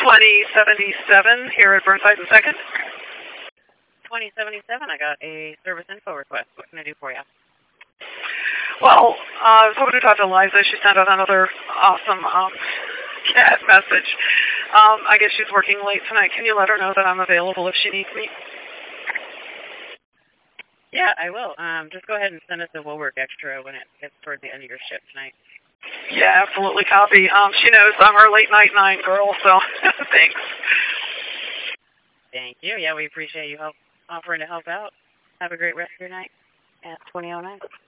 2077 here at Burnside and 2nd. 2077, I got a service info request. What can I do for you? Well, I was hoping to talk to Liza. She sent out another awesome cat message. I guess she's working late tonight. Can you let her know that I'm available if she needs me? Yeah, I will. Just go ahead and send us a Will Work Extra when it gets toward the end of your shift tonight. Yeah, absolutely. Copy. She knows I'm her late night 9 girl, so thanks. Thank you. Yeah, we appreciate you offering to help out. Have a great rest of your night at 2009.